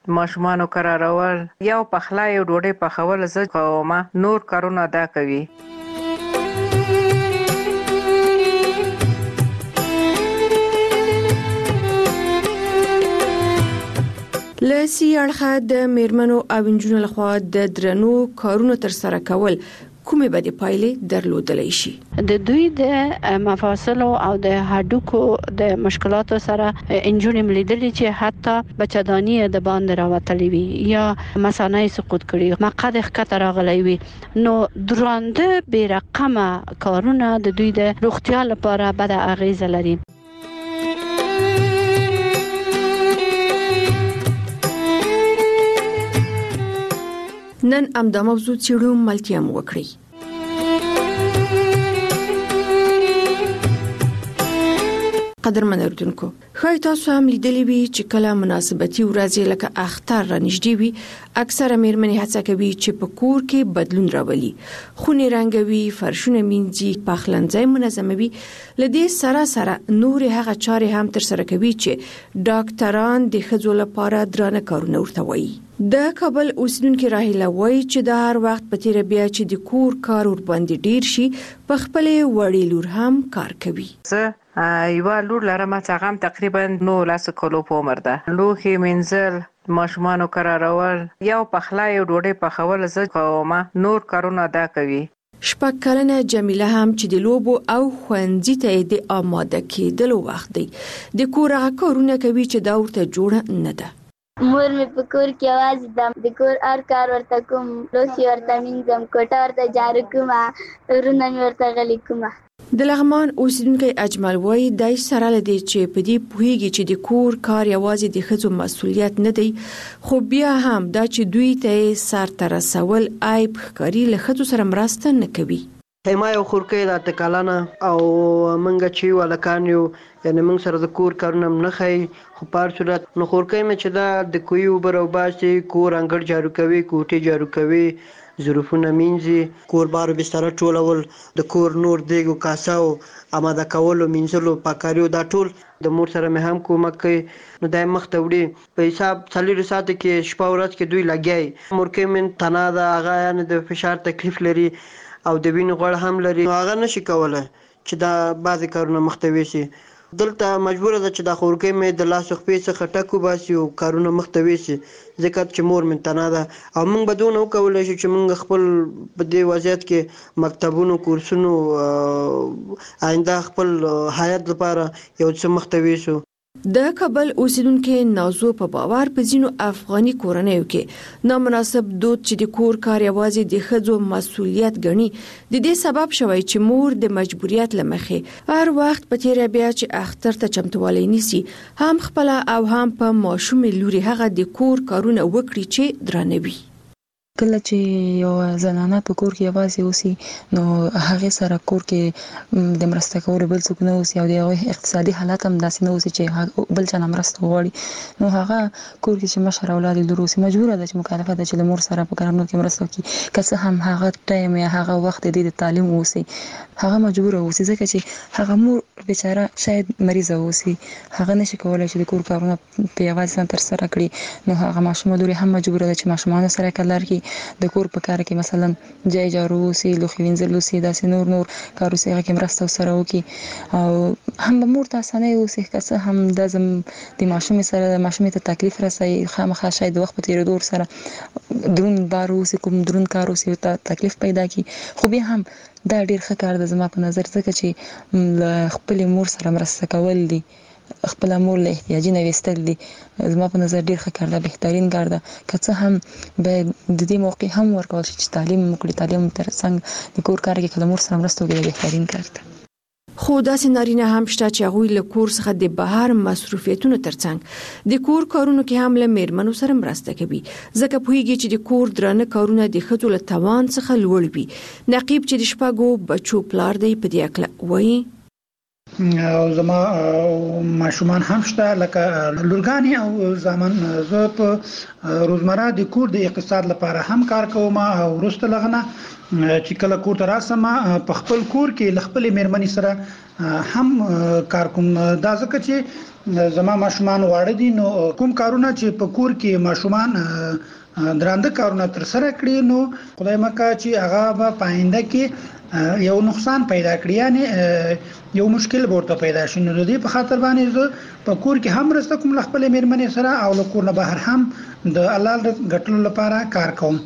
ماشومانو قرارول یو پخلا یو ډوډۍ پخول زه کومه نور کارونه دا کوي. لسی اړخه د میرمنو او نجونو لخوا د درنو کارونو تر سره کول کومې بدې پایلې درلودلی شي. د دوی د مفاصلو او د هډوکو د مشکلاتو سره انجونې ملیدلې چې حتی بچدانی د باندې راوتلې وي یا مثانه سقوط کړي، مقعد ښکته راغلی وي. نو درانده بې رقمه کارونه د دوی د روغتیا لپاره بد اغیزه لري. نن امدا موضوع څیړو ملتیا مو وکړي. قدرمن اردوونکو، خای تاسو هم لیدلی وی چې کله مناسبتي ورځې لکه اختر را نږدې وي، اکثره میرمنې هڅه کوي چې په کور کې بدلون راولي، خونې رنګوي، فرشونه مینځي، پخلنځي منظموي. لدې سره نور هغه چارې هم تر سره کوي چې ډاکټران د ښځو لپاره درانه کارونه ورته وایي. د کابل اوسیدونکو راهیله وایي چې د هر وخت په تیر بیا چې د کور کار ور باندې ډیر شي، په خپل وړي لور هم کار کوي. یو لور لرم چې هغه تقریبا 19 کلو په عمر ده. لوښي مینځل، ماشومانو قرارول، یو پخلا یو ډوډۍ پخول زه کومه نور کارونه دا کوي. شپږ کلنه جمیله هم چې د لوبو او ښوونځي ته د آماده کېدلو وخت دی، د کور هغه کارونه کوي چې دا ورته جوړه نه ده. مور مې په کور کې یوازې د کور هر کار ورته کوم، لوښي ورته مینځم، کوټه ورته جارو کوم، ورونه مې ورته غلي کوم. د لغمان اوسیدونکی اجمل وایي دای سره لدی چې په دې پوهیږي چې د کور کار یوازې د ښځو مسؤلیت نه دی، خو بیا هم دا چې دوی ته سر ته رسول عیب ښکاري، له ښځو سره مرسته نه کوي. ما یو خورکۍ د تکالانه او منګه چې ولکان یو، یعنی موږ سره د کور کارونه نه خي، خو په هر صورت نو خورکۍ مې چې دا د کوی اوبه راوباسي، کور انګړ جارو کوي، کوټې جارو کوي، ظروفونه مینځي، کور بار بستر ټولول، د کور نور دیګ او کاساو آماده کولو، مینځلو، پاکاریو، دا ټول د مور سره مې هم کومک کوي. نو دای مخ ته وړي په حساب 4 ساعت کې شپه ورځ کې دوی لګي. مورکې من تنا دا هغه یعنی د فشار تکلیف لري او د وینې غوړ هم لري، هغه نشي کولای چې دا بعضی کارونه مختوي شي. دلته مجبور ده چې د خورکۍ مې د لاس خپې څخه ټکو باسي او کارونه مختوي شي، ځکه چې مور من تنا ده. او موږ بدون وکولای شو چې موږ خپل په دې وضعیت کې مکتبونو، کورسونو، آینده خپل حیات لپاره یو څه مختوي شو. د کابل اوسیدونکو نازو په باور په ځینو افغاني کورنیو کې نامناسب دود چې د کور کار یوازې د ښځو مسؤلیت ګڼي، د دې سبب شوی چې مور د مجبوریت لمخې هر وخت په تیر بیا چې اختر ته چمتووالی نیسي، هم خپل او هم په ماشوم لوري هغه د کور کارونه وکړي چې درانوي. کله چې یو زنانه په کور کې یوازې اوسي، نو هغه سره کور کې د مرسته کولو بل څوک نه اوسي او د اقتصادي حالت هم داسې نه اوسي چې بل چا نه مرسته وغواړي. نو هغه کور کې چې مشر اولاد لور اوسي، مجبوره ده چې مکلفه ده چې د مور سره په کارونو کې مرسته وکړي، که څه هم هغه ټایم یا هغه وخت د تعلیم اوسي، هغه مجبوره اوسي، ځکه چې هغه مور بیچاره شاید مریضه اوسي، هغه نشي کولای چې د کور کارونه په یوازې تر سره کړي. نو هغه ماشوم لوري هم مجبوره ده چې ماشومان سره کار کوي، د کور په کار کې مثلا جای جارو سي، لوښي وینځل سي، داسې نور کارو سي، هغه کې مرسته سره وکړي. او هم به مور ته اسانه اوسي، که څه هم د زم د ماشوم سره د ماشوم ته تکلیف رسي، خامخا شاید وخت په تیریدو سره درون بار اوسي، کوم درون کار اوسي، تکلیف پیدا کی. خو بیا هم دا ډیر ښه کار ده زما په نظر، ځکه چې خپل مور سره مرسته کول دي، خپل مور له احتیاجي نه وستل دي، زما په نظر ډیر ښه کار ده، بهترین کار ده. که څه هم به د دې موقع هم ورکول شي چې تعلیم وکړي، تعلیم تر څنګ د کور کار کې کله مور سره مرسته وکړي، بهترین کار ده. خو داسې نارینه هم شته چې هغوی له کور څخه د بهر مصروفیتونو ترڅنګ د کور کارونو کې هم له میرمنو سره مرسته کوي، ځکه پوهیږي چې د کور درانه کارونه د ښځو له توان څخه لوړ وي. نقیب چې د شپږو بچو پلار دی په دې اړه وایي: او زما ماشومان هم شته لکه لورګانی او زامن. زه په روزمره د کور د اقتصاد لپاره هم کار کوم او وروسته لغنه چې کله کور ته راسم په خپل کور کې خپل میرمنې سره هم کار کوم. دا ځکه چې زما ماشومان واړه دي نو کوم کارونه چې په کور کې ماشومان درانده کارونه تر سره کړی نو خدای مکه چې هغه په پاینده کې یو نقصان پیدا کړی یعنی یو مشکل ورته پیدا شي نو د دې په خاطر باندې زه په کور کې هم رسته کوم خپل میرمنې سره او له کور نه بهر هم د حلال ګټلو لپاره کار کوم.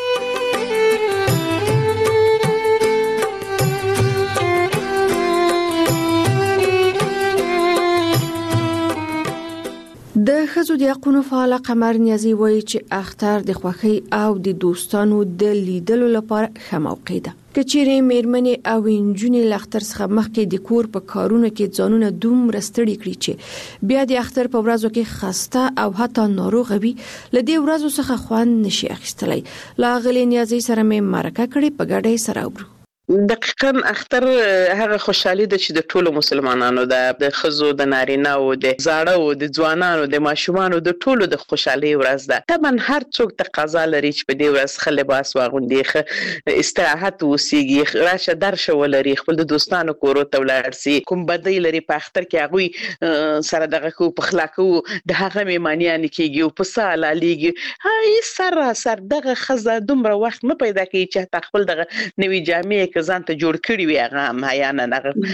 د ښځو د حقوقو فعال قمر نیازي وایي چې اختر د خوښۍ او د دوستانو د لیدلو لپاره ښه موقع ده. کچېرې میرمنې او انجونې له اختر څخه مخکې د کور په کارونو کې ځانونه دومره ستړي کړي چې بیا د اختر په ورځو کې خسته او حتی ناروغه وي له دې ورځو څخه خوند نشي اخیستلی. لا غلې نیازي سره مې مرکه کړې په ګډه سره وبرو. دقیقاً اختر هغه خوشحالي ده چې د ټولو مسلمانانو د خزو د نارینه او د زاړه او د ځوانانو د ماشومانو د ټولو د خوشحالي ورځ ده. طبعا هر څوک تقاضا لري چې په دې ورځ خل لباس واغوندي، استراحت وسیږي، راشه درشه ولري، خپل د دوستانو کورو ته ولاړ سي، کوم بدی لري په اختر کې هغه سره دغه کو په خلاقو د هغه میمانیان کېږي او په ساله لیږي. هاي سر دغه خزه دومره وخت نه پیدا کوي چې خپل دغه نوې جامې ځان ته جوړ کړی وي. هغه هم حیانا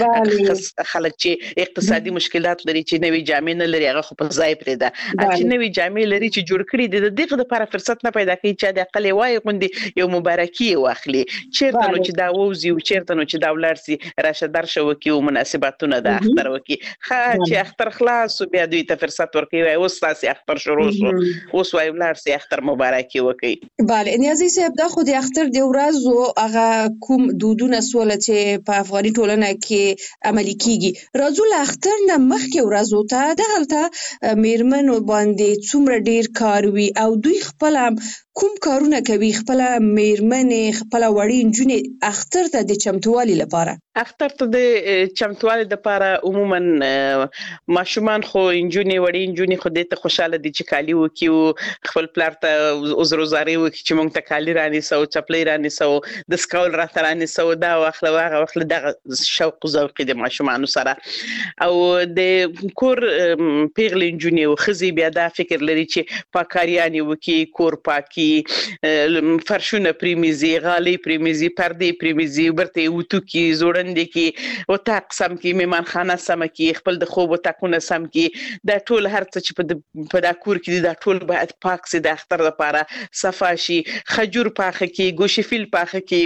خلک چې اقتصادي مشکلات لري چې نوې جامې نه لري هغه خو په ځای پرې ده، چې نوې جامې لري چې جوړ کړی دي دغه لپاره فرصت نه پیدا کوي چې د اقل وای غوندي یو مبارکي واخلي، چیرته نو چې دا ووزي او چیرته نو چې دا ولر سي راشه درشه وکي او مناسباتونه د اختر وکي. چې اختر خلاص بیا دوی ته فرصت ورکوي اوس تاسو اختر شروع شو اوس وای ولر سي اختر مبارکي وکي. bale نیازي صاحب دا خو د اختر د ورځو هغه کوم دودونه سول چې په افغاني ټولنه کې عملي کیږي راځو له اختر نه مخکې ورځو ته د هلته میرمنو باندې څومره ډیر کار وي او دوی خپل کوم کارونه کوي خپل میرمنې خپل وړي انجونې اختر ته د چمتووالي لپاره. اختر ته د چمتووالي لپاره عموما ماشومان خو انجونې وړي انجونې خو دې ته خوشاله دي چې کالی وکي او خپل پلار ته عذرزاري وکي چې مونږ ته کالی راني سو چپلې راني سو د سکول راته راني سو دا واخله واغه واخله د شوق ذوق د ماشومان سره او د کور پیغلې انجونې او خزي بیا دا فکر لري چې پاکاریانی وکي کور پاکي فرشونه پریمیزي غالي پریمیزي پردې پریمیزي برته وټو کی زوړندې کی او تا قسم کی میمانخانه سم کی خپل د خوب وټکونه سم کی دا ټول هر څه چې په دا کور کې دا ټول باید پاک سي د اختر لپاره صفا شي، خجور پاخه کی ګوشفیل پاخه کی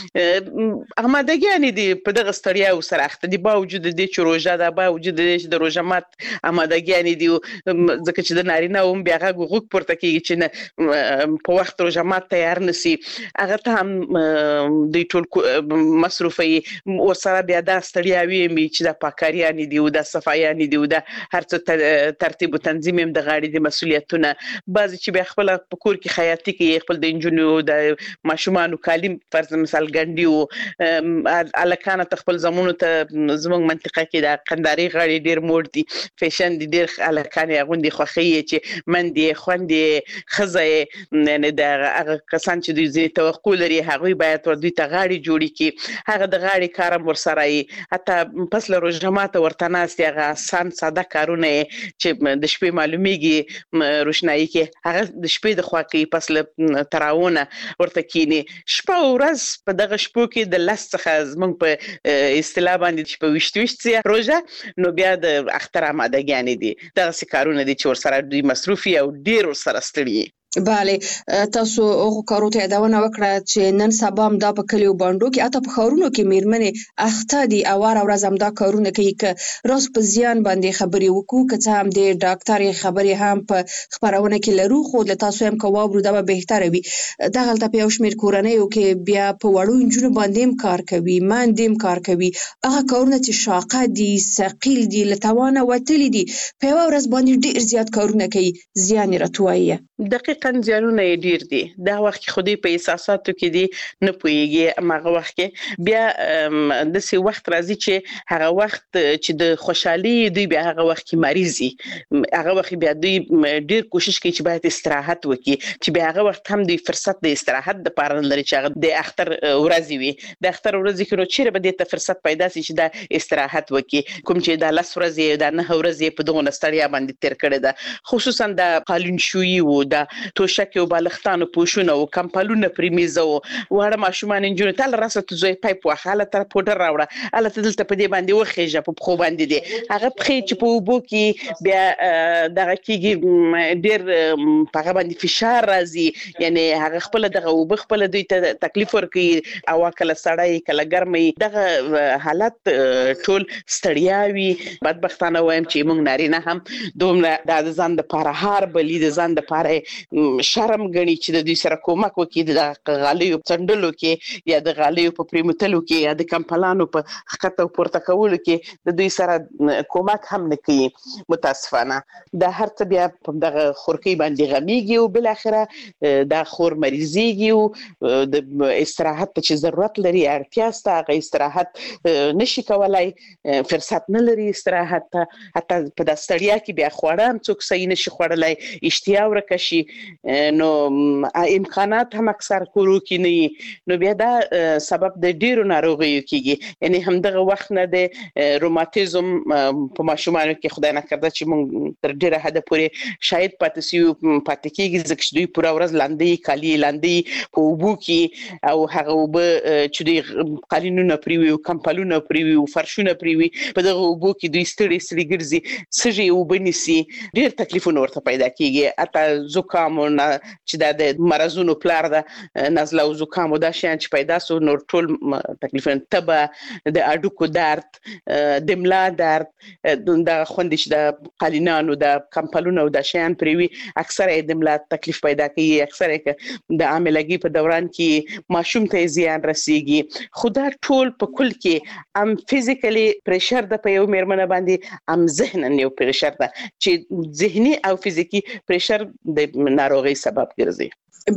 امادګیانی دي په دغه ستړیا سره اخته دي باوجود د چې روزه ده باوجود د روزه مات امادګیانی دي ځکه چې د نارینه هم بیا غوږ پورته کیږي چې په وخت روزه مات تیار نسی هغه ته هم د ټول مصرفي ورسره بیا د ستړیاوي می چې د پاکاریانی دی او د صفایانی دی او د هر څه ترتیب او تنظیم هم د غاړي د مسولیتونه بعضی چې بیا خپل په کور کې خیاطي کې خپل د انجونو د ماشومان کالم فرض مثال ګنډي او الکانه خپل زمونو ته زموږ منطقه کې د قنداري غاړي ډیر موډ دي فیشن دي ډیر الکانه غوندي خوخي چې مندي خوندي خزه نه د هغه کسان چې دوی زی توقع لري هغه باید ور دوی ته غاړي جوړي کی هغه د غاړي کارم ورسره ای حتی پس له روزنامه ورته ناستي هغه آسان ساده کارونه چې د شپې معلومیږي روشنايي کې هغه د شپې د خوا کې پس له تراونه ورته کینی شپه ورځ په دغه شپو کې د لاس څخه زمونږ په اصطلاح باندې چې په وشتوشت روزه نو بیا د اختر آمادګیانی دي دغه کارونه دي چې ورسره دوی مصروفي او ډیر ورسره ستړي. bale تاسو هغه کارو ته یادونه وکړه چې نن سبا هم دا په کلیو باندې کې اته په خورونو کې میرمنې اخته دي او ورځ هم دا کارونه کوي ک راس په زیان باندې خبري وکړو که هم د ډاکټر خبري هم په خبرونه کې لرو خو له تاسو هم کوابرو دا به بهتره وي دا غلطه په شمیر کورنۍ او کې بیا په وړو انجونو باندې هم کار کوي ماندیم کار کوي هغه کارونه چې شاقه دي ثقيل دي لتوانه وتلی دي په ورځ باندې ډیر زیات کارونه کوي زیان راتوي. دقیقاً حقیقتا ځانونه ډیر دي دا وخت خودي په احساساتو کې دي نه پويږي ماغه وخت کې بیا د سی وخت راځي چې هغه وخت چې د خوشحالي دوی بیا هغه وخت کې مریضي هغه وخت بیا دوی ډیر کوشش کوي چې باید استراحت وکړي چې بیا هغه وخت هم دوی فرصت د استراحت د پاره لري چې هغه د اختر ورځي وي د اختر ورځي کې نو چیرې به د فرصت پیدا شي چې د استراحت وکړي کوم چې د لاس ورځي د نه ورځي په دغه نستړیا باندې تیر کړي ده خصوصا د قالون شوي او د توشک او بالښتانو پوښونه او کمپالونه پریمیزو وړه ماشومان انجونې تل راسته زوی پایپ واخاله تر پودر راوړه اله دلته په دې باندې وخېجه په خو باندې دي هغه پخې چې په وبو کې بیا دغه کېږي ډېر په باندې فشار راځي یعنی هغه خپل دغه وب خپل دوی ته تکلیف ورکي او کله سړی کله ګرمي دغه حالت ټول ستړیاوي بدبختانه وایم چې موږ نارینه هم دومره د ځان د پاره هار بلی د ځان د پاره شرم غني چې د دوی سره کومک وکړي د غالیو څنډلو کې یا د غالیو په پریمتلو کې یا د کمپلانو په خطه پورته کولو کې د دوی سره کومک هم نه کوي متاسفانه د هر څه بیا په دغه خورکی باندې غمیږي او بل اخره د خور مریضيږي او د استراحت چې ضرورت لري اړتیا ستاسو استراحت نشي کولای فرصت نه لري استراحت حتی په د ستړیا کې بیا خوړم څوک صحیح نشي خوړلای اشتیا ورکشي نو امکانات هم اکثر کورو کې نه نو بیا دا سبب د ډیرو ناروغیو کېږي یعنی همدغه وخت نه د روماتیزم په ماشومانو کې خدای نه کړه چې موږ تر ډیره حد پورې شاید پاتې کېږي ځکه دوی پوره ورځ لاندې کالی لاندې په وبو کې او هغه وب چې دوی قالینونه پریوي او کمپلونه پریوي او فرشونه پریوي په دغه وبو کې دوی ستړي ګرځي سږي وبنيسي ډیر تکلیفونه ورته پیدا کېږي اته زکام چې د مرزونو پلار ده نزله او زکام دا شیان چې پیدا سو نور ټول تکلیفونه تبه د اډوکو درد د ملا درد د خوندش د قالینانو د کمپلونو د شیان پریوي اکثره د ملا تکلیف پیدا کوي اکثره د عاملګي په دوران کې ماشوم ته زیان رسیږي خدا ټول په کل کې ام فزیکلی پریشر د په یو میرمنه باندې ام ذهنن یو پریشر ده چې ذهني او فزیکی پریشر د ناروغي سبب ګرځي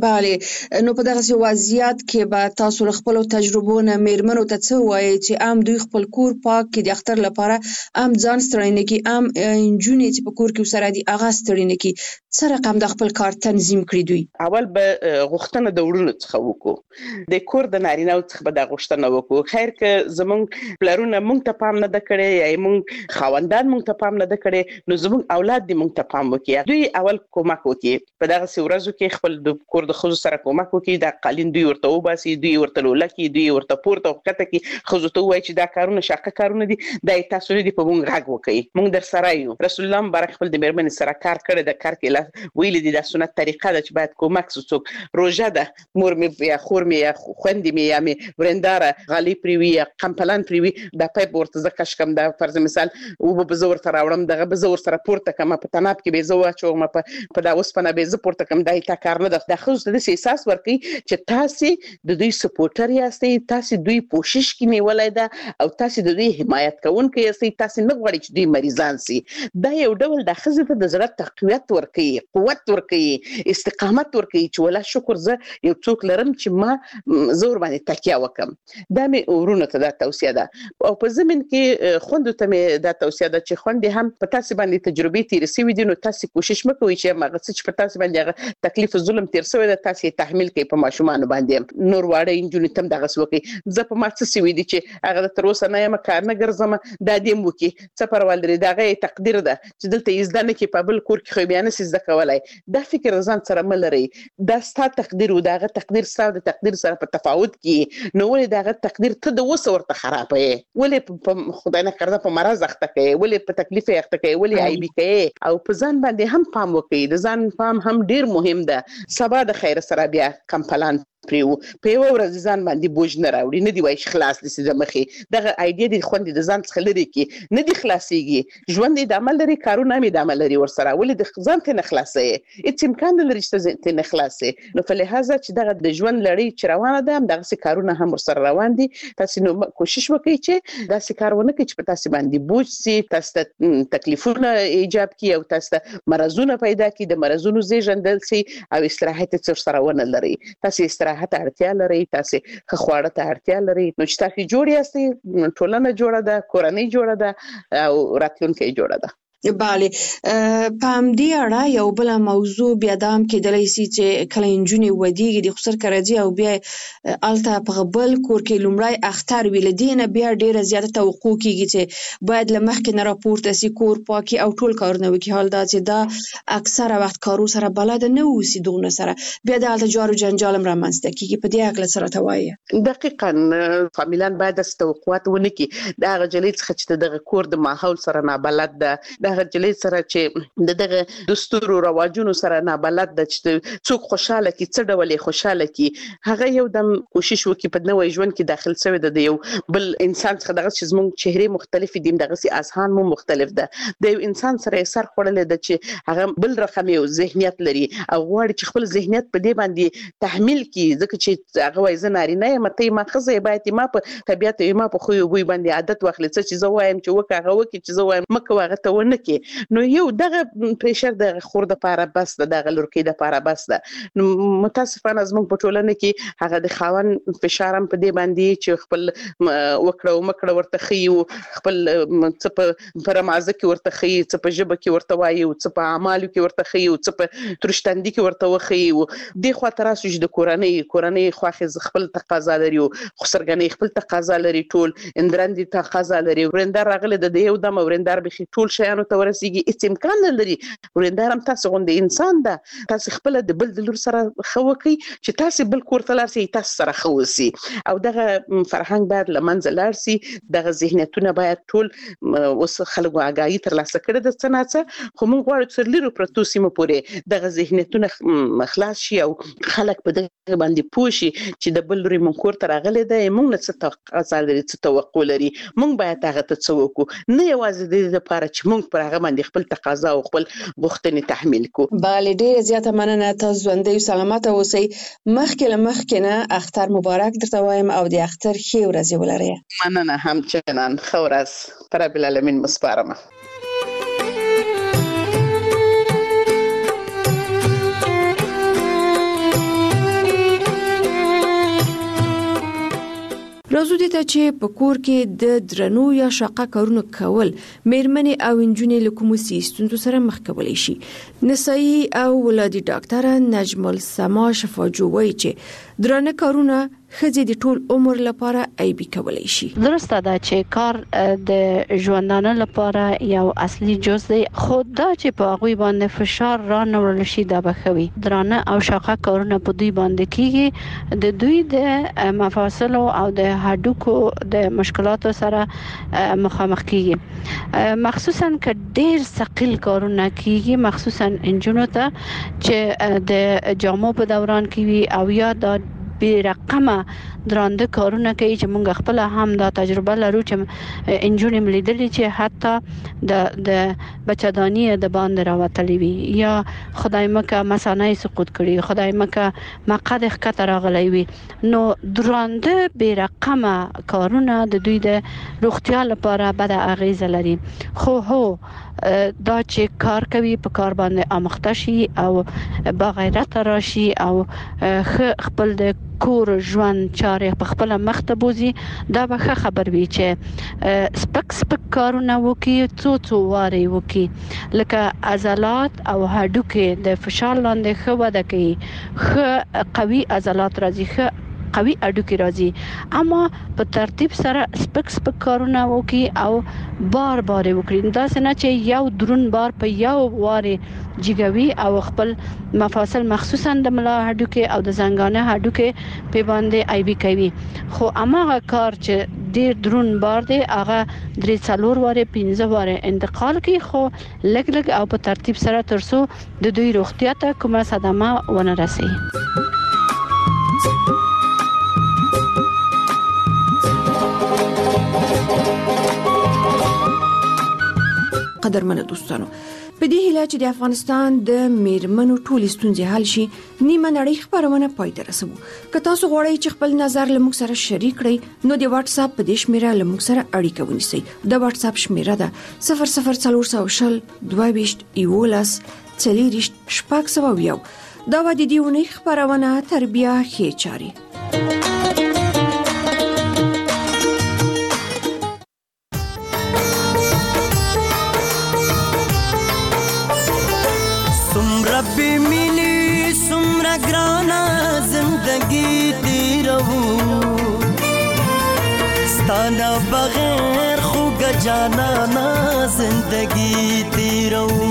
بله نو په دغه وضعیت کې به تاسو خپل تجربو نه میرمنو ته څه وایي چې ام دوی خپل کور پاک کې د اختر لپاره ام ځان ستړي نه کی ام انجونې چې په کور کې سره دي اغه ستړي نه کی څه رقم د خپل کار تنظیم کړی دوی اول به غوښتنه د وړونو څخه وکړو د کور د نارینه څخه به د غوښتنه وکړو خیر که زمونږ پلرونه مونږ ته پام نه د کړي یا مونږ خاوندان مونږ ته پام نه د کړي نو زمونږ اولاد دې مونږ ته پام وکړي دوی اول کومک وکړي په دغه ورځو کې خپل د کور د خزو سره کومک وکړي د قالین دوی ورته وباسي دوی ورته لولکي دوی ورته پورته وکړه کې خزو ته وایي چې دا کارونه شاقه کارونه دي د تاسو لري په مونږ غږ وکړي مونږ در سره یو رسول الله مبارک خپل د میرمن سره کار کړی د کار کې ویل دي د سنت طریقه ده چې باید کومک څوک روزه ده مور می یا خور می یا خوند می یا می ورنداره غالي پریوي یا کمپلان پریوي د پایپ ورته زکش کم د فرض مثال او به زور تر راوړم دغه به زور سره پورته کما په تناب کې به زو اچوم په دا اوسپنه به ز پورته کم دای تا کار نه د خو د احساس ورکي چې تاسو د دوی سپورټر یاستئ تاسو دوی کوشش کې نیولای ده او تاسو د دوی حمایت کوونکي یاستئ تاسو نه غواړئ چې دوی مریضان سي دا یو ډول د خزه ته د زړه تقویت ورکي قوت ورکي استقامت ورکي چې ولا شکر زه یو څوک لرم چې ما زور باندې تکیه وکم دا مې ورونه ته د توصیه ده او په زمين کې خوند ته مې د توصیه ده چې خوند هم په تاسو باندې تجربه تیر سوي دي نو تاسو کوشش وکوي چې هغه څه چې په تاسو باندې تکلیف ظلم تیر سوی ده تاسو تحمل کوي په ماشومان باندې نور واړه انجونې تم دغه سوکي زه په ما څه سوي دي چې هغه تر اوسه نه یم کار نه ګرځم د دې مو کې څه پرول لري دغه تقدیر ده چې دلته یزدانه کې په بل کور کې خو بیان سي زده کولای دا فکر ځان سره ملري دا ستا تقدیر او دغه تقدیر سره د تقدیر سره په تفاوت کې نو ولې دغه تقدیر ته د وسه ورته خرابې ولې په خدای نه کړه په مرز اخته کوي ولې په تکلیف اخته کوي ولې عیب کوي او په ځان باندې هم پام وکړي د ځان پام هم ډیر مهم ده سبا د خیر سره بیا کمپلان پریو په یو ورځ ځان باندې بوج نه راوړي نه دی وای خلاص دي د مخې دغه ایډیا د خوند د ځان څخه لري کې نه دی خلاصيږي ژوند د عمل لري کارونه مې د عمل لري ورسره ولې د ځان ته نه خلاصي هیڅ امکان لري چې ته نه خلاصي نو په لحاظه چې دغه د ژوند لړۍ چې روانه ده دغه څه کارونه هم ورسره روان دي تاسو نو کوشش وکړئ چې دا څه کارونه کوي چې په تاسو باندې بوج سي تاسو تکلیفونه ایجاب کی او تاسو مرزونه پیدا کی د مرزونو زیږندل سي او استراحت څخه سره ونه لري تاسو استراحت اړتیا لري تاسو خواړه ته اړتیا لري نو چې تاسو جوړ یاستئ ټولنه جوړه ده کورنۍ جوړه ده او راتلونکي جوړه ده bale په همدې اړه یو بل موضوع بیا دام کېدلی سي چې کله انجونې ودیږي د خسر کرځي او بیا الته په بل کور کې لومړی اختر ویل دینه بیا ډیره زیاته توقع کیږي چې باید لمخکې نه راپورته سي کور پاکي او ټول کارونه وکړي حال دا چې دا اکثره وخت کارو سره بلد نه اوسي دغه سره بیا د الته جارو جنجال رامنځته کیږي په دې اړه سره توایي دقیقاً فامیلان باید د توقعات ونکي دا غجلې څخه چې دغه کور د ماحول سره نه بلد ده دغه جلې سره چې دغه دستور او رواجونو سره نه بلد د څوک خوشاله کی څه ډول خوشاله کی هغه یو دم کوشش وکي په نوې ژوند کې داخل شوی د یو بل انسان څخه دغه چې زموږ چهره مختلف دي دغه سي اذهان مو مختلف ده د یو انسان سره سر خړلې د چې هغه بل رقم یو ذهنیت لري او غواړي چې خپل ذهنیت په دې باندې تحمل کی ځکه چې هغه وای زناري نه مته ما خزه باید ما په طبيعت ما په خو یو بوی باندې عادت واخلې چې زه وایم چې وکړه وکړي چې زه وایم مکه واغه ته ونه کی نو یو دغه پریشر د خور د پاره بس د لورکې د پاره بس ده نو متاسفانه زموږ په ټولنه کې هغه د خاون فشارم په دې باندې چې خپل وکړه ورته خيو خپل څه په رمازه کې ورته خي څه په جبه کې ورته وایي او څه په اعمالو کې ورته خي او څه په ترشتندي کې ورته وخي او د خوا تراسو د کورنۍ خواخې خپل تقاضا لري او خسرګنې خپل تقاضا لري ټول اندرندي تقاضا لري ورندار راغله د یو دم ورندار به ټول شیانو ته ورسیږي هیڅ امکان نه لري ورندارم تاسو غونډه انسان ده تاسو خپل د بل د لور سره خوکي چې تاسو بل کور ته لارسي تاسو سره خوسي او دغه فرهنګ باید لمنځه لارسي دغه ذهنیتونه باید ټول اوس خلکو آگاهی تر لاسه کړي د صنعت خو موږ غواړو چې لرو پروتو سیمه پورې دغه ذهنیتونه خلاص شي او خلک په دغه باندې پوښي چې د بل لوري مونږ کور ته راغلي ده موږ نه څه تقاضا لري څه توقع لري موږ باید هغه ته څه وکړو نه یوازې د لپاره چې موږ پر هغه باندې خپل تقاضا او خپل غوښتنې تحمیل کو bale ډیره زیاته مننه تاسو ژوندۍ سلامت اوسئ مخکې نه اختر مبارک درته وایم او د اختر ښه ورځ ولرئ مننه همچنان ښه ورځ پر رب العالمین مسپارم راځو دې ته چې په کور کې د درنو یا شاقه کارونو کول مېرمنې او انجونې له کومو ستونزو سره مخ کولی شي نسایي او ولادي ډاکټره نجم السما شفاجو وایي چې درنه کارونه خځې د ټول عمر لپاره ایبي کولی شي درسته ده چې کار د ژوندانه لپاره یو اصلي جز دی خو دا چې په هغه باندې فشار را نورل شي دا بخوي درانه او شاقه کارونه په دوی باندې کیږي د دوی د مفاصل او د هډوکو د مشکلاتو سره مخامخ کیږي مخصوصا ک ډیر ثقيل کارونه کیږي مخصوصا انجونو ته چې د جامو په دوران کې وي او یا د بی رقمه درانده کارونه کوي چې مونږ خپل هم دا تجربه لرو چې انجونې ملیدلې چې حتی د بچدانی د باندې راوتلې وي یا خدای مکه مسانه سقوط کړي خدای مکه مقد ښکته راغلی وي نو درانده بی رقمه کارونه د دوی د روغتیا لپاره بد اغیزه لري خو هو دا چې کار کوي په کار باندې امخته شي او بغیرت راشي او خپل د کور ژوند چارې په خپل مخته بوزي دا به خبر وي چې سپک کارونه وکي څو واري وکي لکه عضلات او هډوکي د فشار لاندې خو وده کوي خو قوي عضلات راځي قوي اډوکی راځي اما په ترتیب سره سپک کارونه وکي او بار وکړي دا څنګه چې یو درون بار په یو واره جګوي او خپل مفاصل مخصوصا د ملا هډوکی او د زنګانه هډوکی په باندې ایبي کوي خو اماغه کار چې ډیر درون بار دی هغه 3-4 واره 15 واره انتقال کوي خو لګ او په ترتیب سره ترسو د دوی روغتیا ته کومه صدمه ونه رسي قدرمنه دوستانو په دې هیله چې د افغانستان د میرمنو ټولې ستونزې حل شي نیمه نړۍ خبرونه پای ته رسوو که تاسو غواړئ چې خپل نظر له موږ سره شریک کړئ نو د واتس اپ په دې شمیره له موږ سره اړیکه ونیسئ د واتس اپ شمیره ده 00400 22 11 40 شپږ دا و د دې ونې خبرونه تربیه ښې چاري ربی مینی سمرا گرانا زندگی تیرہو ستانا بغیر خوگ جانا نا زندگی تیرہو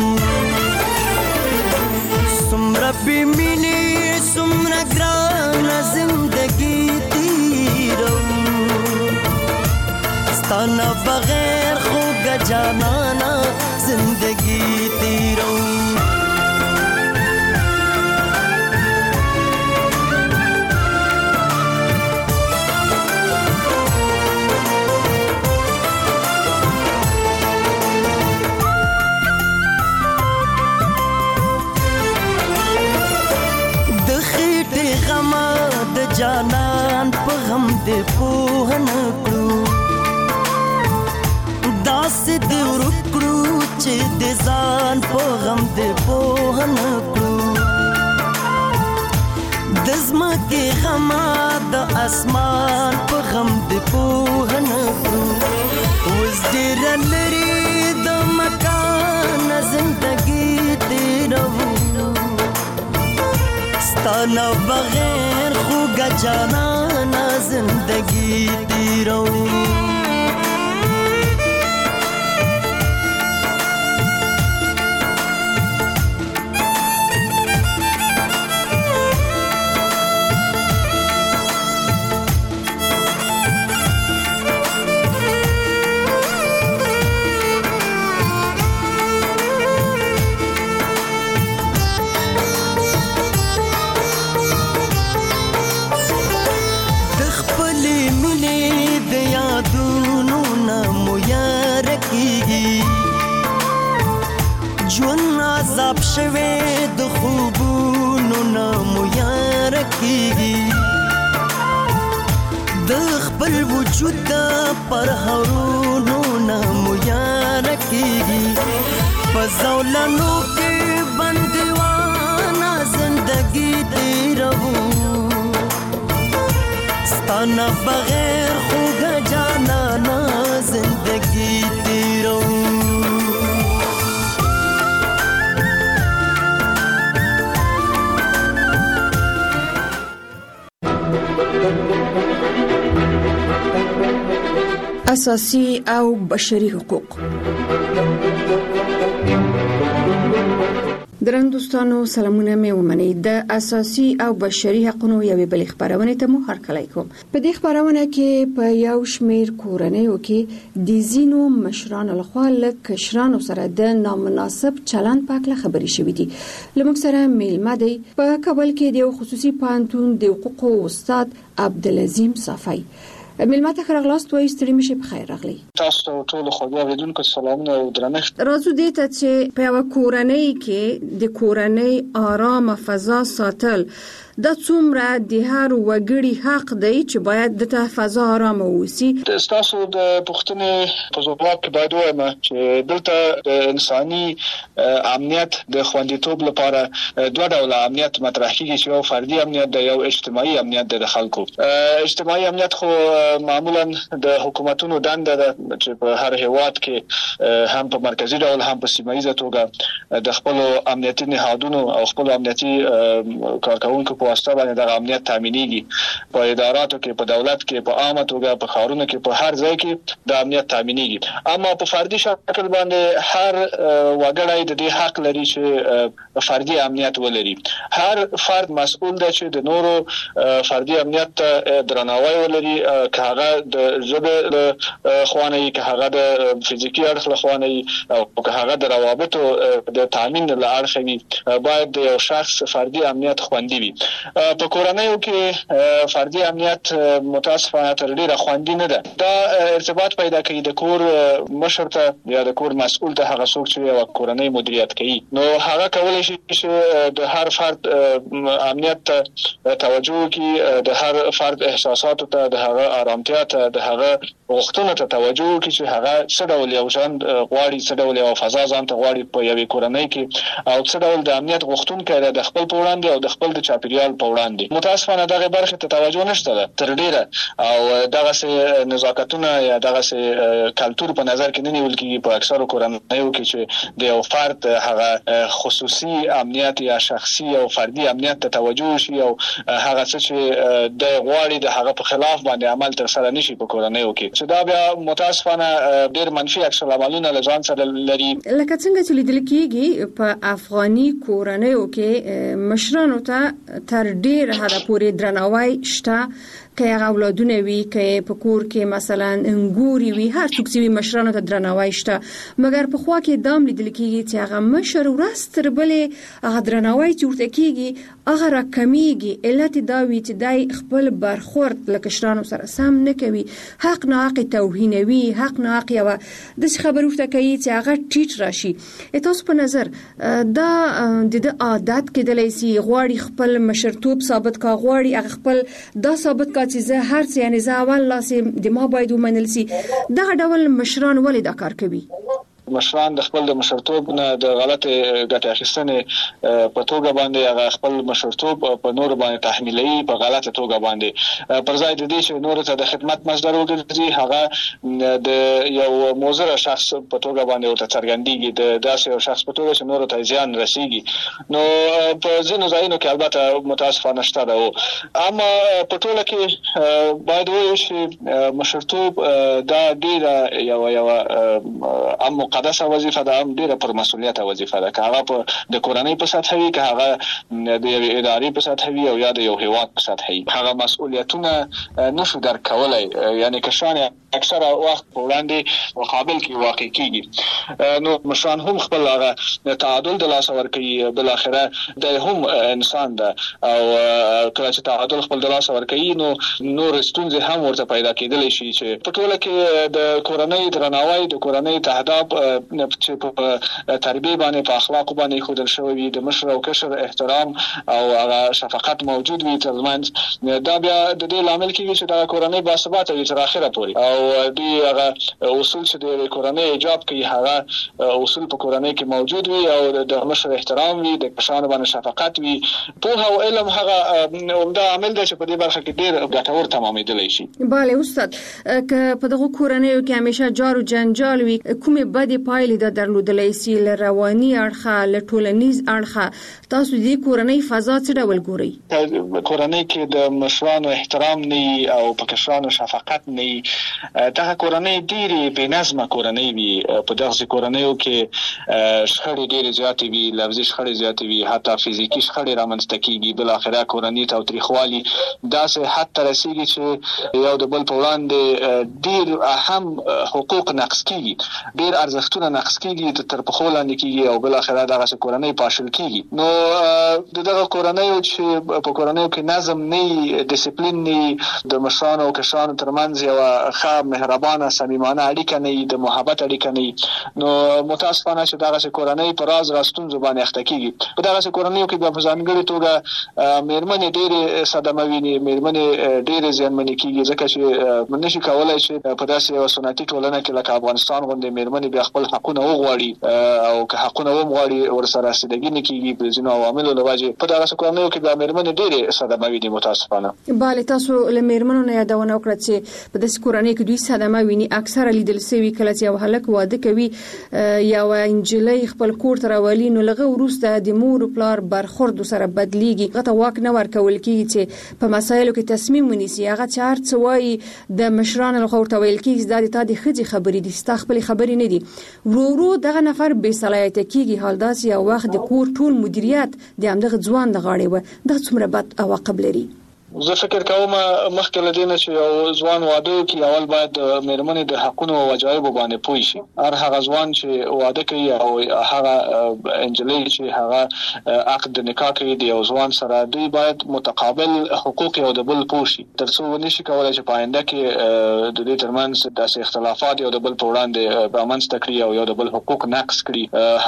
ربی مینی سمرا گرانا زندگی تیرہو ستانا بغیر خوگ جانا نا زندگی تیرہو جانان په غم دې پوهه نه کړو داسې دې ورکړو چې دې ځان په غم دې پوهه نه کړو د ځمکې غمه د اسمان په غم دې پوهه نه کړو اوس ډېره لرې د مکان زندګي تېروو ستانه بغیر خوگا جانا زندگی تیرو عذاب شوه د خوبونو نامو یار کیږي د خپل وجود پر هرونو نامو یار کیږي پزولانو کې بندوانا زندگی تیرو ستانا بغیر خوگا جانا نا زندگی تیرو اساسي او بشري حقوق درنو دوستانو سلامونه مې ومنئ د اساسي او بشري حقوقو یوې بل خبرونه ته مو هرکلی کوم په دې خبرونه کې په یو شمیر کورنیو کې د زینو مشرانو لخوا له کشرانو سره د نامناسب چلند په اړه خبرې شوې دي لمک سره میلمه دی په کابل کې د خصوصي پانتون د حقوقو استاد عبدالعظیم صافی ملمت خرغلاست وای ستړي مشه په خیر راغلی تاسو ټول خو بیا ودونکو سلامونه او درنښت راځو دې ته چې په یو کورنۍ کې د کورنۍ آرام فضا ساتل د څومره د هر وګړي حق دی چې باید د ته فضا آرام اوسي تاسو د پښتنې په ځواب کې باید وایم چې دلته د انساني امنیت د خوندیتوب لپاره دوه ډول امنیت مطرح کیږي چې یو فردي امنیت دی یو اجتماعي امنیت دی د خلکو اجتماعي امنیت خو معمولا د حکومتونو دنده ده چې په هر هیواد کې هم په مرکزی ډول هم په سیمایي توګه د خپل امنیتي نهادونو او خپل امنیتي کارکونکو واسطه باندې د امنیت تامینېږي په اداراتو کې په دولت کې په عامه توګه په ښارونو کې په هر ځای کې د امنیت تامینېږي اما په فردي شکل باندې هر وګړی د دې حق لري چې فردي امنیت ولري. هر فرد مسؤل دی چې د نورو فردي امنیت ته درناوی ولري، که هغه د ژبې خوانه که هغه د فزیکی اړخ له خوانه او که هغه د روابطو د تامین له اړخ وي، باید د یو شخص فردي امنیت خوندي وي. په کورنیو کې فردي امنیت متاسفانه تر ډیره خوندي نه ده. دا ارتباط پیدا کوي د کور مشر ته یا د کور مسؤل ته، هغه څوک چې یو کورنۍ مدیریت کوي. نو هغه کولای شي چې د هر فرد امنیت ته توجه وکړي، د هر فرد احساساتو ته، د هغه آرامتیا ته، د هغه غوښتنو ته توجه وکړي چې هغه څه ډول یو ژوند غواړي، څه ډول یو فضا ځان ته غواړي په یوې کورنۍ کې، او څه ډول د امنیت غوښتونکی دی د خپل په وړاندې او د خپل د چاپیریال په وړاندې. متاسفانه دغه برخې ته توجه نشته ده تر ډیره، او دغه نزاکتونه یا دغه کلتور په نظر کې نه نیول کېږي په اکثرو کورنیو کې چې د یو فرد هغه خصوصي امنیت یا شخصي او فردي امنیت ته توجه شي، او هغه څه چې د غواړي د هغه په خلاف باندې عمل تر سره نشي په کورنیو کې، چې دا بیا متاسفانه ډېر منفي عکس العملونه له ځان سره لري. لکه څنګه چې لیدل کېږي په افغاني کورنیو کې مشرانو ته تر ډیر حده پورې درناوی شته، که هغه اولادونه وي، که په کور کې مثلا انګوري وي، هر څوک چې مشرانو ته درناوی شته. مګر په خوا کې دام لیدل کېږي چې هغه مشر ورځ تر بلې هغه درناوی چې ورته کېږي هغه راکمیږي. علت دا وي چې دای خپل برخورد له کشرانو سره سم نه کوي، حق ناحق توهینوي، حق ناحق یو داسې خبرې ورته کوي چې هغه ټیټ راشي. تاسو په نظر دا د عادت کېدلی سي، غواړي خپل مشرتوب ثابت کا، غواړي هغه خپل دا ثابت کا چې زه هر څه یعنی زه اول لاسې د ما باید ومنل سي. دغه ډول مشران ولې دا کار کوي؟ مشران د خپل د مشرتوب نه د غلطه ګټه اخیستنې په توګه باندې هغه خپل مشرتوب په نور باندې تحمیلوي په غلطه توګه باندې، پر ځای د دې چې نور ته د خدمت مصدر وګرځي، هغه د یو موزر شخص په توګه باندې ورته څرګندېږي، د داسې یو شخص په توګه چې نور ته زیان رسیږي. نو په ځینو ځایونو کې البته متاسفانه شته ده، اما په ټوله کې باید وایو چې مشرتوب دا ډیره یو مقدسه وظیفه ده، هم ډیره پر مسؤلیت وظیفه ده، که هغه په د کورنۍ په سطح وي، که هغه د یو ادارې په سطح وي، او یا د یو هیواد په سطح وي. هغه مسؤلیتونه نشو درک کولای، یعنی کشان اکثره وخت په وړاندې مقابل کې واقع کیږي. نو مشران هم خپل هغه تعادل د لاس ورکوي، بل اخره د هم انسان ده، او کله چې تعادل خپل د لاس ورکوي نو نور ستونزې هم ورته پیدا کېدلی شي، چې په ټوله کې د کورنۍ درناوی، د کورنۍ تهداب چې په تربیه باندې، په اخلاق باندې خودل شوی وي، د مشر او کشر احترام او هغه شفقت موجود وي ترمنځ، دا بیا د دې لامل کېږي چې دا کورنۍ باثباته وي تر اخره پورې، او دوی هغه اصول چې د کورنۍ ایجاب کوي هغه اصول په کورنۍ کې موجود وي، او د مشر احترام وي، د کشرانو باندې شفقت وي. په او علم هغه عمده عامل دی چې په دې برخه کې ډېر ګټور تمامېدلی شي. بله استاد، که په دغه کورنیو کې همیشه جار و جنجال وي، کومې بدې پایلې د درلودلی سي له رواني اړخه، له ټولنیز اړخه، تاسو دې کورنۍ فضا څه ډول ګورئ؟ کورنۍ کې د مشرانو احترام نه او په کشرانو شفقت نه، دغه کورنۍ ډېرې بې نظمه کورنۍ وي. په دغه کورنیو کې شخړې ډېرې زیاتې وي، لفظي شخړې زیاتې وي، حتی فزیکي شخړې رامنځته کېږي. بل اخره کورنۍ تاوتریخوالي داسې حد ته رسېږي چې یو د بل په وړاندې ډېر اهم حقوق نقض کېږي، ډېر ارزښتونه نقض کېږي، تر پښو لاندې کېږي، او بل اخره دغه کورنۍ پاشل کېږي. نو دغه کورنیو چې په کورنیو کې نظم نه، ډیسپلین نه، د مشرانو او کشرانو ترمنځ یو ښه مهربانه صمیمانه اړیکه نه، د محبت اړیکه نه، نو متاسفانه چې دغه کورنۍ په راز ستونزو باندې اخته کېږي. په دغه کورنیو کې په ځانګړې توګه مېرمنې ډېرې صدمه ویني، مېرمنې ډېرې زیانمنې کېږي، ځکه چې نشي کولای چې په داسې یو سنتي ټولنه کې لکه افغانستان غوندې مېرمنې بیا خپل حقونه وغواړي، او که حقونه وغواړي ورسره رسیدګي نه کېږي په ځینو عواملو له وجې. په دغه کورنیو کې بیا مېرمنې ډېرې صدمه ویني متاسفانه. بله، تاسو له مېرمنو نه یادونه وکړه چې په داسې کورنۍ کې چې دوی صدمه ویني اکثره لیدل شوی کله چې یو هلک واده کوي یا انجلۍ خپل کور ته راولي نو لغه ورسته د مور پلار برخورد سره بدلیږي غته واک نه ورکول کیږي چې په مسایلو کې تصمیم ونیسي هغه چارت سوای د مشرانو له خوا ورته ویل کیږي د دې خځې خبرې دي ستا خپل خبرې نه دي ورو دغه نفر بې صلاحیت کیږي حال دا چې یو وخت د کور ټول مدیریت د همدغه ځوان د غاړې و د څومره بد عواقب لري زه فکر کوم مخکې له دې نه چې یو ځوان واده کوي اول باید د میرمنې د حقونو او واجبو باندې پوه شي هر هغه ځوان چې واده کوي او هغه انجلۍ چې هغه عقد نکاح کوي د یو ځوان سره دوی باید متقابل حقوق یو د بل پوه شي ترڅو ونشي کولای چې په آینده کې د دې ترمنځ داسې اختلافات یو د بل په وړاندې رامنځته کړي او یو د بل حقوق نقض کړي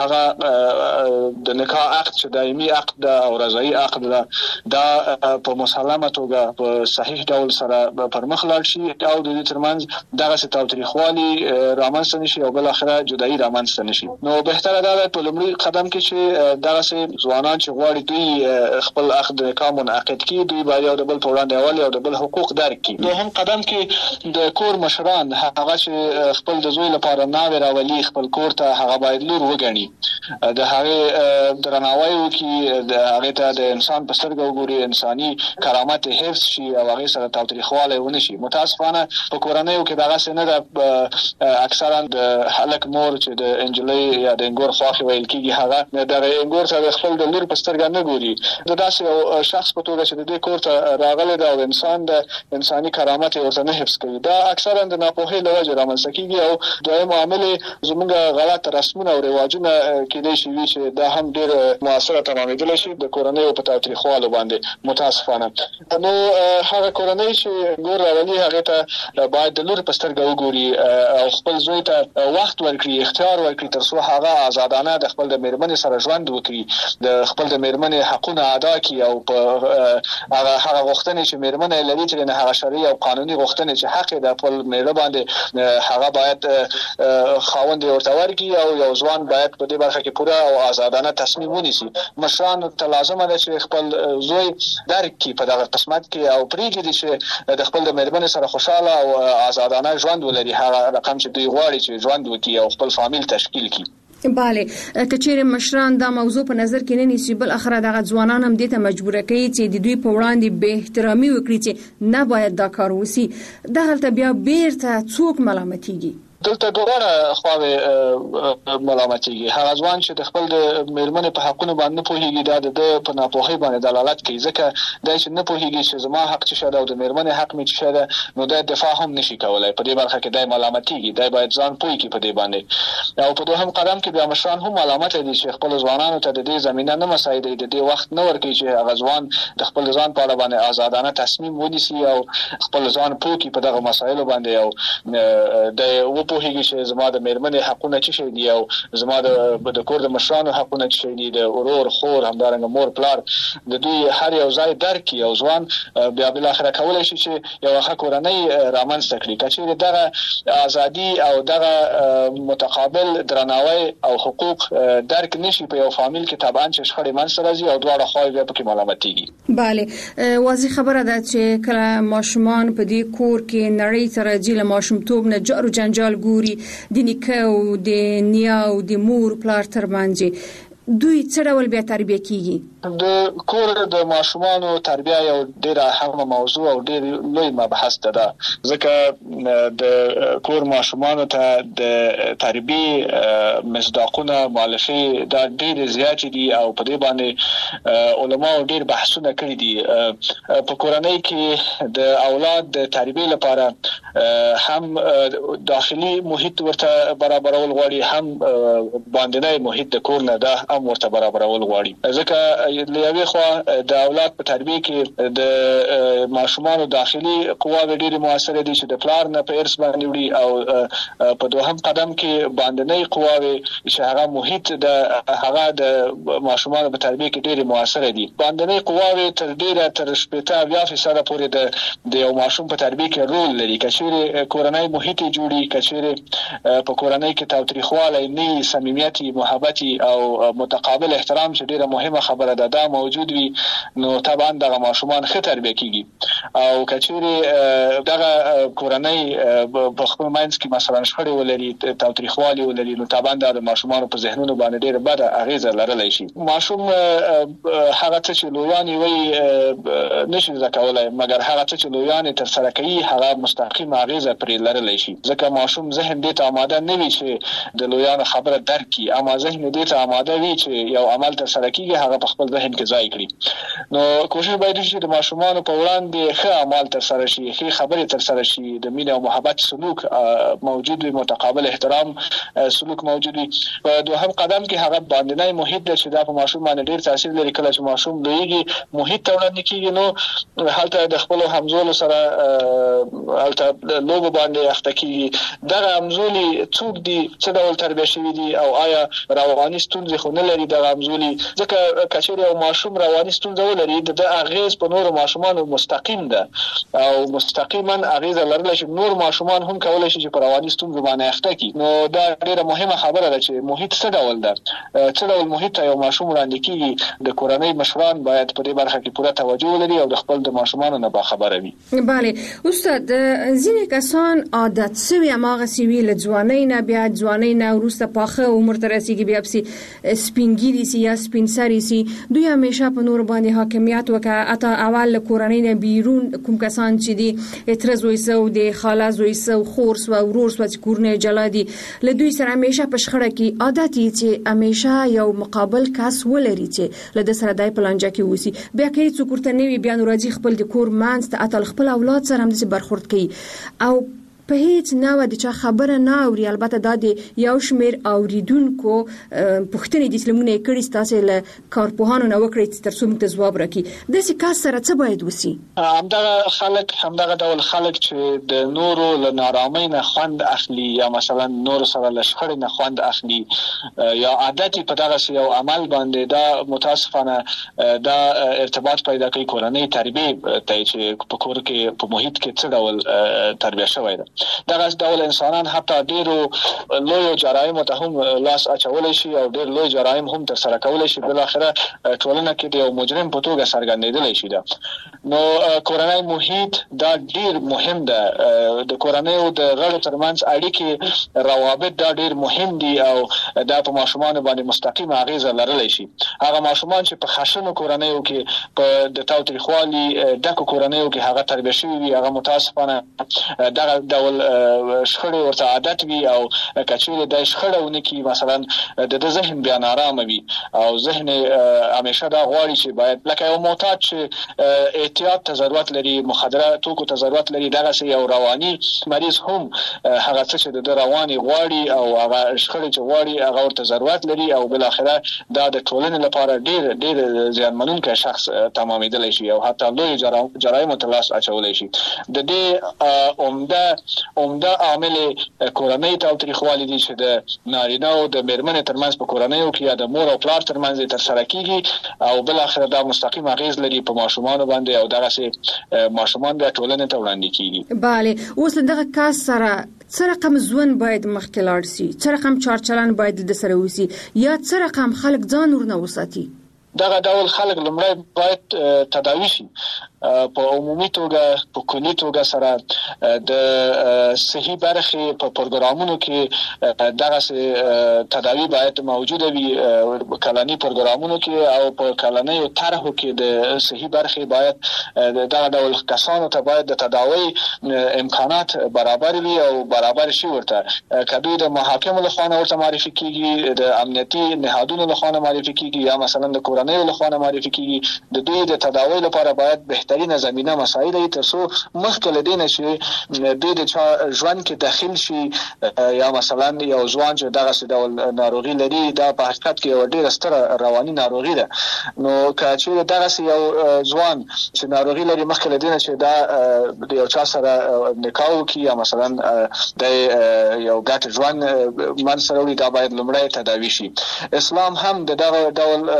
هغه د نکاح عقد چې دایمي عقد او رضایي عقد دا په مسلمه توګه په صحیح ډول سره پرمخ لاړ شي او د دې ترمنځ دغه تاوتریخوالي رامنځته نشي او بل اخره جدایي رامنځته نشي نو بهتره ده په لومړي قدم کې چې دغه ځوانان چې غواړي دوی خپل عقد نکاح منعقد کړي دوی باید یو د بل په وړاندې اول یو د بل حقوق درک کړي دوهم قدم کې د کور مشران هغه چې خپل د زوی لپاره ناوې راولي خپل کور ته هغه باید لور وګڼي د هغه درناوی وکړي د هغه ته د انسان په سترګه وګوري انساني کرامت حفظ شي او هغه سره تاوتریخواله ونشي متاسفانه په کورنیو کې دغه څه نه ده اکثرا د هلک مور چې د انجلۍ یا د انګور خواخي ویل کیږي هغه د انګور سره خپل د لور په سترګه نه ګوري دا داسې یو شخص په توګه چې د دې کور ته راغلی دا او انسان د انساني کرامت ورته نه حفظ کوي دا اکثرا د ناپوهۍ له وجې رامنځته کیږي او دویم عامل زموږ غلط رسمونه او رواجونه کېدای شي چې دا هم ډېر موثره تمامېدلی شي د کورنیو په تاوتریخوالو باندې متاسفانه نو هغه کورنۍ چې ګور راولي هغه ته باید د لور په سترګه وګوري او خپل زوی ته وخت ورکړي اختیار ورکړي ترڅو هغه آزادانه د خپل د میرمنې سره ژوند وکړي د خپل د میرمنې حقونه ادا کړي او په هغه غوښتنې چې میرمنې لري چې نه هغه شرعي او قانوني غوښتنې چې حق د خپل میړه باندې هغه باید خاوند ورته ورکړي او یو ځوان باید په دې برخه کې پوره او آزادانه تصمیم ونیسي مشران ته لازم ده چې خپل زوی درک کړي په دغه قسمت کې او پریږدي چې د خپل د میرمنې سره خوشاله او آزادانه ژوند ولري هغه رقم چې دوی غواړي چې ژوند وکړي او خپل فامیل تشکیل کړي بله کچېره مشران دا موضوع په نظر کې نه نیسي بل اخره دغه ځوانان هم دې ته مجبور کوي چې د دوی په وړاندې به احترامي وکړي چې نه باید دا کار وسی دغه بیا بیرته څوک ملامتيږي دلته دوه خواوې ملامتيږي هغه ځوان چې د خپل د میرمنې په حقونو باندې پوهیږي دا د په ناپوهۍ باندې دلالت کوي ځکه دا چې نه پوهیږي چې زما حق څه شته او د میرمنې حق مې څه شته نو د دفاع هم نشي کولای په دې برخه کې د ملامتيږي دا باید ځان پوهی کې په دې باندې او په دوهم قدم کې بیا مشران هم ملامت دي چې خپل ځوانانو ته د دې زمينه نه مساعده د دې وخت نه ورکړي چې هغه ځوان د خپل ځان په اړه باندې آزادانه تصمیم ونیسي او خپل ځان پوه کې په دغه مسایلو باندې او د پوهیږي چې زما د میرمنې حقونه څه شي دي او زما د کور د مشرانو حقونه څه شي دي د ورور خور همدارنګه مور پلار د دوی هر یو ځای درک یو ځوان بیا بل اخره کولای شي چې یو ښه کورنۍ رامنځته کړي کچې دغه ازادي او دغه متقابل درناوی او حقوق درک نشي په یو فامیل کې طبعا چې شخړې منځ راځي او دواړه خواوې بیا پکې ملامتيږي bale واضح خبره ده چې کله ماشومان په دې کور کې نړۍ تر جیل ماشومتوب نه جارو جنجال ګوري د نیکه او د نیا او د مور پلار ترمنځ دوی څه ډول بیا تربیه کیږي د کور د ماشومانو تربیه یو ډیره اهمه موضوع او ډیر لوی مبحث ده ځکه د کور ماشومانو ته د تربیه مصداقونه مؤلفه دا ډیر زیات دي او په دې باندې علما ډیر بحثونه کړي دي په کورنۍ کې د اولاد د تربیه لپاره هم داخلي محیط ورته برابرول غواړي هم باندنی محیط د کور نه ده ورته برابرول غواړي ځکه لوي خو د اولاد په تربیه کې د ماشومان داخلي قواوې ډېر موثر دي چې د پلار نه په ارث باندې وړي او په دوهم قدم کې باندنی قواوې چې هغه محیط د هغه د ماشومان په تربیه کې ډېر موثر دي باندنی قواوې تر ډېره تر 80% پورې د یو ماشوم په تربیه کې رول لري کچېره کورنۍ محیط جوړي کچېره په کورنۍ کې تاوتریخواله نه صمیمیت محبت او متقابل احترام چې ډیره مهمه خبره ده دا موجود وي نو طبعا دغه ماشومان ښه تربیه کیږي او کچېری دغه کورنۍ په خپل منځ کې مثلا شخړې ولري تاوتریخوالي ولري نو طبعا د ماشومان په ذهنونو باندې ډیره بده اغیزه لرلی شي ماشوم هغه څه چې لویان وي نشي زکولای مګر هغه څه چې لویان تر سره کوي هغه مستقیم اغیزه پرې لرلی شي ځکه ماشوم ذهن دې ته آماده نه وي چې د لویانو خبره درک کړي اما ذهن دې ته آماده وي چې یو عمل تر سره کیږي هغه په خپل ذهن کې ځای کړي نو کوشش باید وشي چې د ماشومان په وړاندې ښه عمل تر سره شي ښه خبرې تر سره شي د مینه او محبت سلوک موجود وي متقابل احترام سلوک موجود وي په دوهم قدم کې هغه باندې محیط د چې دا په ماشوم باندې ډیر تاثیر لري کله چې ماشوم لویږي محیط ته وړاندې کیږي نو هلته د خپل همزولو سره هلته لوبو باندې اخته کیږي دغه همزولي څوک دي څه ډول تربیه شوی دي او آیا رواني ستونزې خو نه لري دغه همزولي ځکه کچېری او ماشوم رواني ستونزه ولري د اغیز په نور ماشومان مستقیم ده او مستقیما اغیز لرلی شي نور ماشومان هم کولای شي چې په رواني ستونزو باندې اخته کی نو دا ډیره مهمه خبره ده چې محیط څه ډول ده څه ډول محیط ته یو ماشوم وړاندې کیږي د کورنۍ مشران باید په دې برخه کې پوره توجه ولري او د خپل د ماشومانو نه باخبره وي بله استاد ځینې کسان عادت سوي اماغه سوي له ځوانۍ نه بیا ځوانۍ نه وروسته پاخه عمر ته رسیږي بیا سپینګیری سي یا سپینسری سي دوی همیشه په نور باندې حاکمیت وکړه اته اول له کورنۍ نه بیرون کوم کسان چې دي اعتراض وایسو د خاله زویسو خورس و ورور سو چې کورنۍ جلا دي له دوی سره همیشه په شخړه کې عادت چې همیشه یو مقابل کس ولري چې له د سره دای پلانجه کې وسی بیا کوي څوک ورته نوي بیا راځي خپل د کور مانځ ته اتل خپل اولاد سره هم د برخورد کوي او په هیڅ نوع د چا خبره نه اوري البته د یو شمیر اوریدونکو پوښتنې د اسلامونه کړي ستاسو له کارپوهانو نه وکړي تر څو موږ ته ځواب راکړي د سکه سره څه باید وسی همدغه ډول خلک چې د نورو له نارامۍ نه خوند اخلي یا مثلا نور سره له شخړې نه خوند اخلي یا عادت په دغه یو عمل باندې دا متاسفانه دا ارتباط پیدا کوي کورنۍ تربیه ته چې په کور کې په محیط کې څه ډول تربیه شوی ده دغه ډول انسانان حتی ډیرو لوی جرایم ته هم لاس اچولای شي او ډیر لوی جرایم هم تر سره کولای شي بل اخره ټولنه کې د یو مجرم په توګه څرګندېدلی شي دا نو کورنۍ محیط دا ډیر مهم ده د کورنۍ او د غړو ترمنځ اړیکې روابط دا ډیر مهم دي او دا په ماشومان باندې مستقیم اغیزه لرلی شي هغه ماشومان چې په خشنو کورنیو کې په د تاوتریخوالي ډکو کورنیو کې هغه تربیه شوی وي هغه متاسفانه دغه ډول شخړې ورته عادت وي او کچېری د شخړهونه کې مثلا د ذهن بیا نارامه وي او ذهن همیشه دا غواړي چې باید لکه یو معتاد چې احتیاط ته ضرورت لري مخدره توکو ته ضرورت لري دغه یو رواني مریض هم هغه څه چې د رواني غواړي او هغه شخړې چې غواړي هغه ورته ضرورت لري او بل اخره دا د ټولنې لپاره ډیر زیانمنونکی شخص تمامېدلی شي او حتی لوی جرایم ته لاس اچولی شي د دې عمده عامل کورنۍ تاوتریخوالي دي چې د نارینه او د میرمنې ترمنځ په کورنیو کې یا د مور او پلار ترمنځ تر سره کیږي او بل اخر دا مستقیم اغیز لري په ماشومان باندې او دغه ماشومان د ټولنې ته وړاندې کیږي bale اوس دغه کاس سره څه رقم ځوان باید مخکې لاړ شي څه رقم چارچلن باید د سره وسی یا څه رقم خلک ځان ورنه وساتي دغه ډول خلک لمړی باید تداوی شي په عمومي توګه په کلي توګه سره د صحي برخې په پروګرامونو کې دغه تداوی باید موجوده وي کلاني پروګرامونو کې او په کلاني طرحو کې د صحي برخې باید دغه ډول کسانو ته باید د تداوی امکانات برابر وي او برابر شي ورته کدوې د محاکمو له خوا ورته معرفي کیږي د امنیتي نهادونو له خوا معرفي کیږي یا مثلا د کورنۍ له خوا معرفي کیږي د دوی د تداوی لپاره باید بهترینه زمينه مسایل دي ترڅو مخکې لدینه شي د ژوند کې داخل شي یا مثلا یو ځوان چې دغه ډول ناروغي لري دا په حقیقت کې یو ډیر ستره رواني ناروغي ده نو چې دغه یو ځوان چې ناروغي لري مخکې لدینه چې دا د یو چا سره نکاح کوي یا مثلا د یو ګټ ژوند من سره دا باید لمړی تداوی شي اسلام هم دغه ډول افراد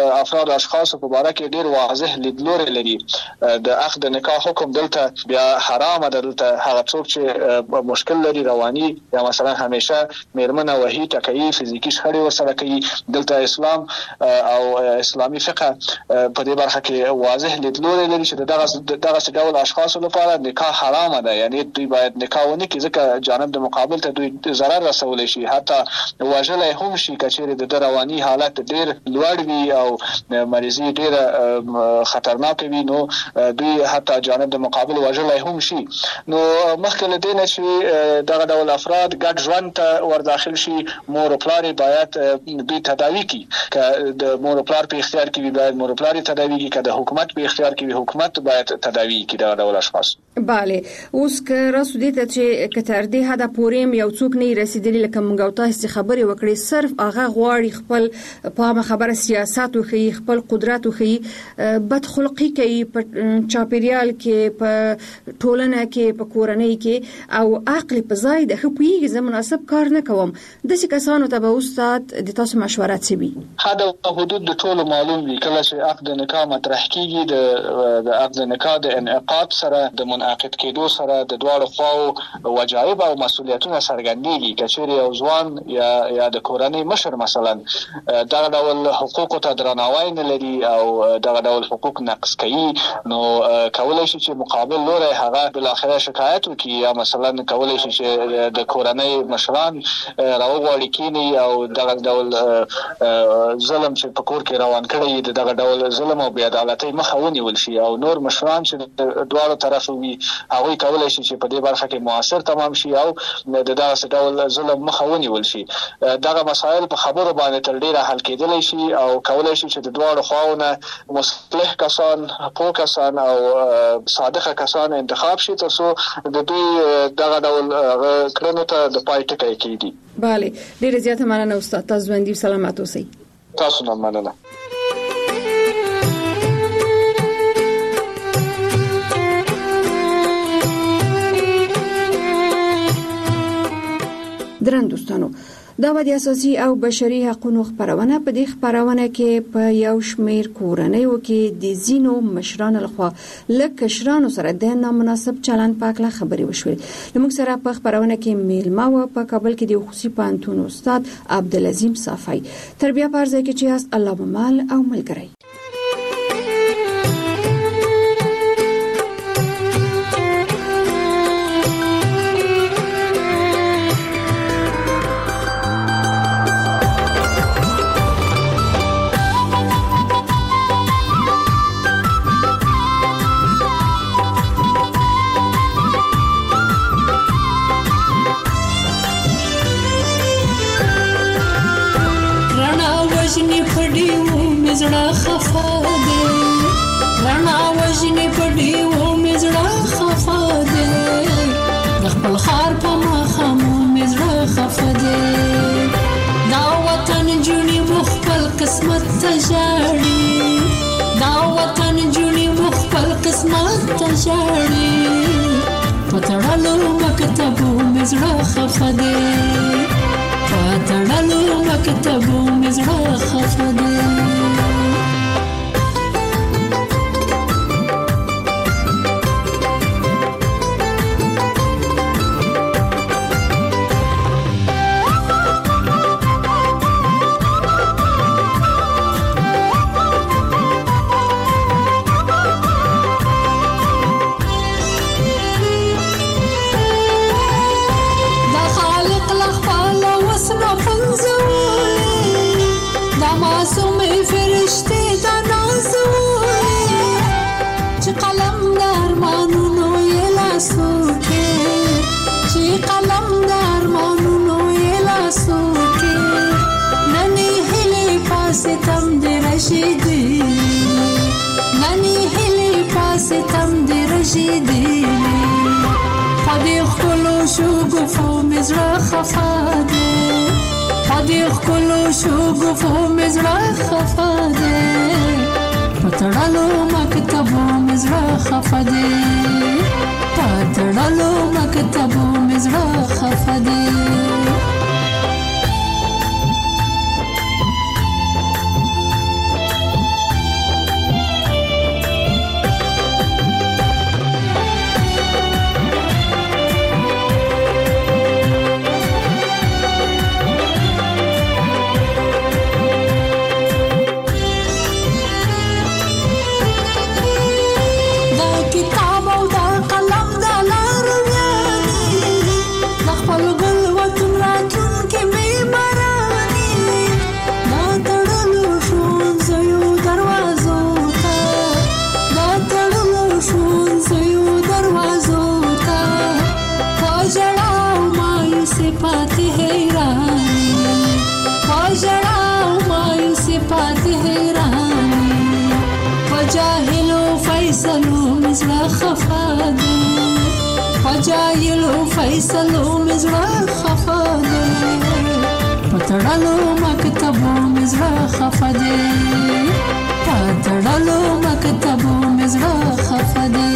د اشخاص په اړه کې ډیر واضح لیدلوري لري. د عقد نکاح حکم دلته بیا حرام ده. دلته هغه څوک چې مشکل لري رواني یا مثلا همیشه میرمنه وهي ټکوي فزیکی شخړې ورسره کوي، دلته اسلام او اسلامي فقه په دې برخه کې واضح لیدلوري لري چې دغه ډول اشخاص لپاره نکاح حرام ده. یعنی دوی باید نکاح ونه کړي ځکه جانب د مقابل ته دوی ضرر رسولی شي، حتی وژلای هم شي کچېرې د رواني حالت ډیر لوړ وي او مریضي ډیره خطرناک وي، نو دوی حتی جانب د مقابل وژلای هم شي. نو مخکې له دې نه چې دغه ډول افراد ګډ ژوند ته ور داخل شي، مور او پلار باید دوی تداوی کړي. که د مور او پلار په اختیار کې وي باید مور او پلار تداوی کړي، که د حکومت په اختیار کې وي حکومت باید تداوی کړي دغه ډول اشخاص. bale اوس که راسو دې ته چې کتر دې هدا پوریم یو څوک نه رسیدلی لکه مونږ او تاسو خبرې وکړې، صرف هغه غواړي خپل په خبره سیاست او خپل قدرت او بد خلقی کوي په چاپیریال کې، په ټولنه کې، په کورنۍ کې او عقل په ځای د خپویږي زه مناسب کار نه کوم. د څه کسانو ته به استاد د تاسو مشوره څه وي؟ حد او حدود د ټولو معلوم وي. کله چې عقد نکاح مطرح کیږي د عقد نکاح د انعقاد سره د منعقد کېدو سره د دواړو خواو وجایب او مسؤلیتونه څرګندېږي. کچېرې یو ځوان یا د کورنۍ مشر مثلا دغه ډول حقوقو ته درناوی نه لري او دغه ډول حقوق نقض کوي، نو کولای شي چې مقابل لوري هغه بل اخره شکایت وکړي، یا مثلا کولای شي چې د کورنۍ مشران راوغواړي کینی او دغه ډول ظلم چې په کور کې روان کړي دغه ډول ظلم او بې عدالتۍ مخه ونیول شي، او نور مشران چې دواړو طرف وي هغه کولای شي چې په دې برخه کې موثر تمام شي او دغه ډول ظلم مخه ونیول شي. دغه مسایل په خبرو باندې تر ډیره حل کېدلی شي او کولای شي چې د دواړو خواونه مصلح کسان، پوه کسان او صادقه کسان انتخاب شي ترڅو د دوی دغه ډول کړنو ته د پای ټکی کېږي. bale ډیره زیاته مننه استاد، تاسو ژوندۍ سلامات اوسئ. تاسو نه مننه. درن دوستانو، دا د اساسي او بشري حقوقو خبرونه په دې خبرونه کې په یو شمیر کورنیو کې د زینو مشرانو لخوا لکه شرانو سره د نامناسب چلند پاکله خبري وشوي. موږ سره په خبرونه کې میلمه و په کابل کې د خصوصي پانتون استاد عبدالعظیم صافی تربیه پارځه کې چې اس الله مال او ملګری. وجنی پډیو مزړه خفا ده، رانا وجنی پډیو مزړه خفا ده، د خپل خار په مخامو مزړه خفا ده، دا وطن جونی مخبل قسمت تجاړي، دا وطن جونی مخبل قسمت تجاړي، پتړلو مکتبو مزړه خفا ده، پتړلو مکتبو مزړه خفا ده. پتړلو مکتبو مزړه خفا ده، پتړلو مکتبو مزړه خفا ده. کتاب او دا قلم دا لارویانی د خپل ګل وطن راتلونکي معمارانې دا تړلو ښوونځیو دروازو ته دا تړلو ښوونځیو دروازو ته په ژړا او مایوسې پاتې حیرانې په ژړا او مایوسې پاتې حیرانې په جاهلو فیصلو مې زړه خفه دی په جاهلو فیصلو مې زړه خفه دی په تړلو مکتبو مې زړه خفه دی په تړلو مکتبو مې زړه خفه دی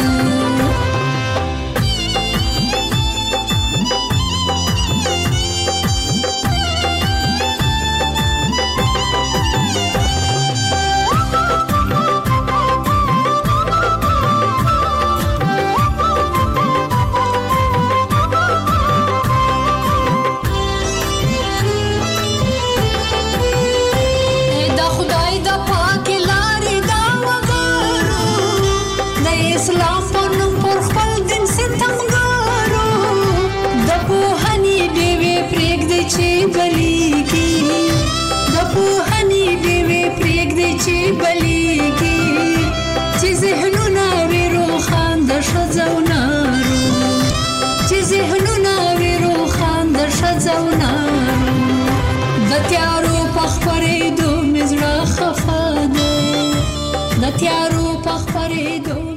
تیارو پخپرېدو مې زړه خفه دی د تیارو پخپرېدو